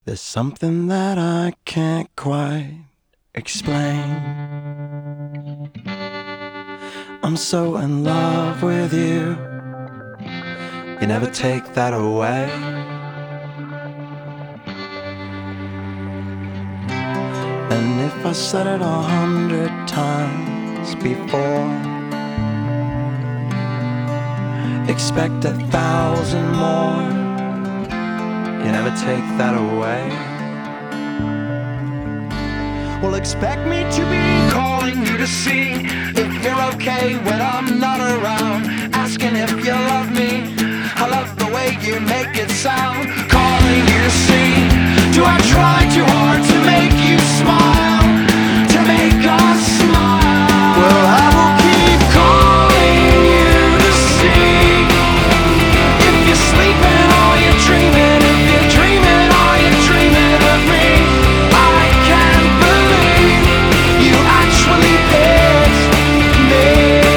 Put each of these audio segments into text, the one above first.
There's something that I can't quite explain. I'm so in love with you. You never take that away. And if I said it 100 times before, expect 1,000 more. You never take that away. Well, expect me to be calling you to see if you're okay when I'm not around, asking if you love me. I love the way you make it sound. Calling you to see, do I try too hard to make you smile, to make us smile? Well, I will keep calling you to see if you're sleeping or you're dreaming. If you're dreaming or you're dreaming of me, I can't believe you actually picked me.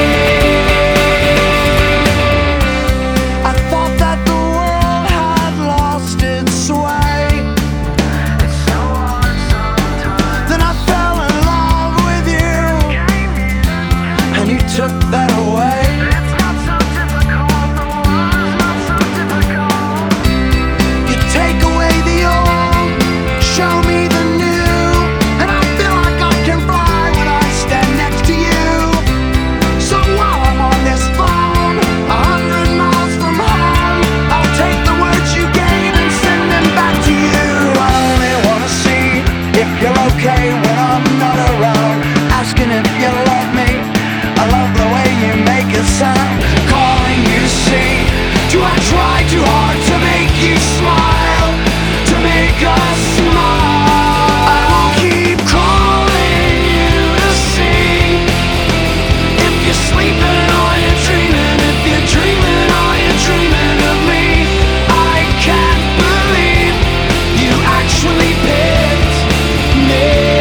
I thought that the world had lost its way. It's so hard sometimes. Then I fell in love with you, and you took that away. It's not so difficult, the world's not so difficult. You take away the old, show me the new, and I feel like I can fly when I stand next to you. So while I'm on this phone, 100 miles from home, I'll take the words you gave and send them back to you. I only wanna see if you're okay when I'm not around, asking if you love me. I love the way you make it sound. Calling you to see, do I try too hard to make you smile, to make us smile? I will keep calling you to see if you're sleeping or you're dreaming. If you're dreaming or you're dreaming of me, I can't believe you actually picked me.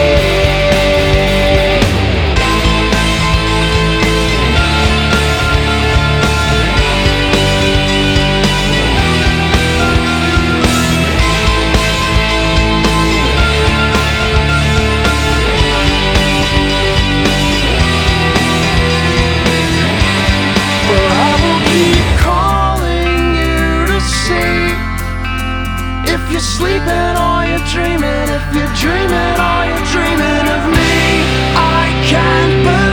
Well, I will keep calling you to see if you're sleeping or you're dreaming. If you're dreaming or you're dreaming of me, I can't believe